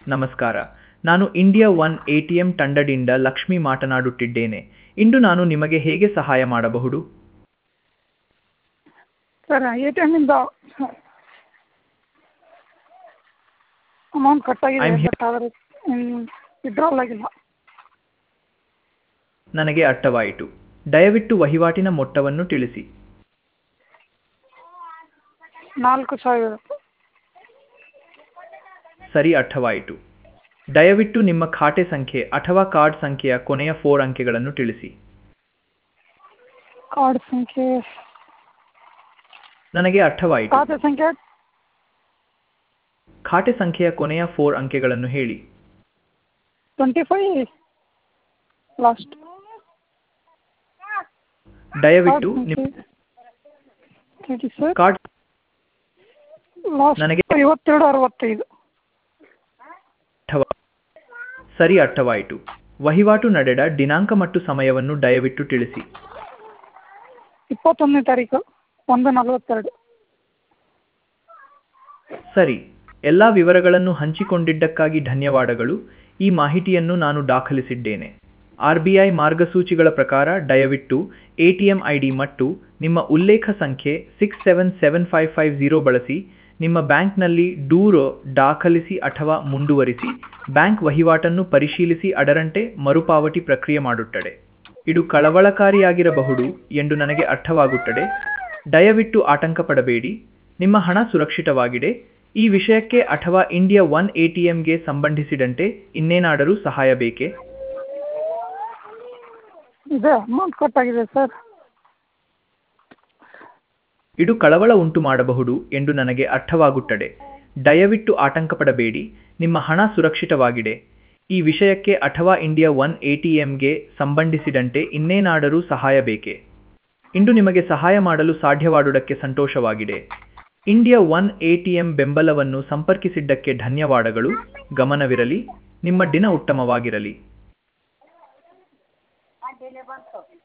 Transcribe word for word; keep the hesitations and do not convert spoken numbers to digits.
ನಮಸ್ಕಾರ. ನಾನು India one ATM ತಂಡದಿಂದ ಲಕ್ಷ್ಮಿ ಮಾತನಾಡುತ್ತಿದ್ದೇನೆ. ಇಂದು ನಾನು ನಿಮಗೆ ಹೇಗೆ ಸಹಾಯ ಮಾಡಬಹುದು? ಸರ್ ಎ ಟಿ ಎಮ್ಮಿಂದ ಅಮೌಂಟ್ ಕಟ್ಟಾಗಿದೆ I'm here. ಬಟ್ ಆದರೆ ವಿಡ್ರಾಲ್ ಆಗಿಲ್ಲ. ನನಗೆ ಅರ್ಥವಾಯಿತು. ದಯವಿಟ್ಟು ವಹಿವಾಟಿನ ಮೊತ್ತವನ್ನು ತಿಳಿಸಿ. ನಾಲ್ಕು ಸಾವಿರ. ಸರಿ, ಅರ್ಥವಾಯಿತು. ದಯವಿಟ್ಟು ನಿಮ್ಮ ಖಾತೆ ಸಂಖ್ಯೆ ಅಥವಾ ಕಾರ್ಡ್ ಸಂಖ್ಯೆಯ ಕೊನೆಯ ಫೋರ್ ಅಂಕೆಗಳನ್ನು ತಿಳಿಸಿ. ಕಾರ್ಡ್ ಸಂಖ್ಯೆ ನನಗೆ ಅರ್ಥವಾಯಿತು. ಖಾತೆ ಸಂಖ್ಯೆ ಖಾತೆ ಸಂಖ್ಯೆಯ ಕೊನೆಯ ಫೋರ್ ಅಂಕೆಗಳನ್ನು ಹೇಳಿ. Twenty five last. ದಯವಿಟ್ಟು ನಿಮ್ಮ ಥರ್ಟಿ ಸರ್ ಕಾರ್ಡ್ ಲಾಸ್ಟ್ ನನಗೆ ಐವತ್ತೆರಡು ಅರವತ್ತೈದು. ಅರ್ಥವಾ- ಸರಿ, ಅರ್ಥವಾಯಿತು. ವಹಿವಾಟು ನಡೆದ ದಿನಾಂಕ ಮತ್ತು ಸಮಯವನ್ನು ದಯವಿಟ್ಟು ತಿಳಿಸಿ. ಇಪ್ಪತ್ತೊಂದನೇ ತಾರೀಕು ಒಂದು ನಲವತ್ತೆರಡು. ಸರಿ, ಎಲ್ಲ ವಿವರಗಳನ್ನು ಹಂಚಿಕೊಂಡಿದ್ದಕ್ಕಾಗಿ ಧನ್ಯವಾದಗಳು. ಈ ಮಾಹಿತಿಯನ್ನು ನಾನು ದಾಖಲಿಸಿದ್ದೇನೆ. ಆರ್ ಬಿ ಐ ಮಾರ್ಗಸೂಚಿಗಳ ಪ್ರಕಾರ ದಯವಿಟ್ಟು ಎಟಿಎಂ ಐ ಡಿ ಮತ್ತು ನಿಮ್ಮ ಉಲ್ಲೇಖ ಸಂಖ್ಯೆ six seven seven five five zero ಬಳಸಿ ನಿಮ್ಮ ಬ್ಯಾಂಕ್ನಲ್ಲಿ ದೂರು ದಾಖಲಿಸಿ ಅಥವಾ ಮುಂದುವರಿಸಿ. ಬ್ಯಾಂಕ್ ವಹಿವಾಟನ್ನು ಪರಿಶೀಲಿಸಿ ಅದರಂತೆ ಮರುಪಾವತಿ ಪ್ರಕ್ರಿಯೆ ಮಾಡುತ್ತದೆ. ಇದು ಕಳವಳಕಾರಿಯಾಗಿರಬಹುದು ಎಂದು ನನಗೆ ಅರ್ಥವಾಗುತ್ತದೆ. ದಯವಿಟ್ಟು ಆತಂಕ ಪಡಬೇಡಿ. ನಿಮ್ಮ ಹಣ ಸುರಕ್ಷಿತವಾಗಿದೆ. ಈ ವಿಷಯಕ್ಕೆ ಅಥವಾ ಇಂಡಿಯಾ ಒನ್ ಎಟಿಎಂಗೆ ಸಂಬಂಧಿಸಿದಂತೆ ಇನ್ನೇನಾದರೂ ಸಹಾಯ ಬೇಕೇ? ಇದೆ ಅಮೌಂಟ್ ಕಟ್ಟಾಗಿದೆ ಸರ್. ಇದು ಕಳವಳ ಉಂಟು ಮಾಡಬಹುದು ಎಂದು ನನಗೆ ಅರ್ಥವಾಗುತ್ತದೆ. ದಯವಿಟ್ಟು ಆತಂಕ ಪಡಬೇಡಿ. ನಿಮ್ಮ ಹಣ ಸುರಕ್ಷಿತವಾಗಿದೆ. ಈ ವಿಷಯಕ್ಕೆ ಅಥವಾ ಇಂಡಿಯಾ ಒನ್ ಎಟಿಎಂಗೆ ಸಂಬಂಧಿಸಿದಂತೆ ಇನ್ನೇನಾದರೂ ಸಹಾಯ ಬೇಕೇ? ಇಂದು ನಿಮಗೆ ಸಹಾಯ ಮಾಡಲು ಸಾಧ್ಯವಾದುದಕ್ಕೆ ಸಂತೋಷವಾಗಿದೆ. ಇಂಡಿಯಾ ಒನ್ ಎಟಿಎಂ ಬೆಂಬಲವನ್ನು ಸಂಪರ್ಕಿಸಿದ್ದಕ್ಕೆ ಧನ್ಯವಾದಗಳು. ಗಮನವಿರಲಿ. ನಿಮ್ಮ ದಿನ ಉತ್ತಮವಾಗಿರಲಿ.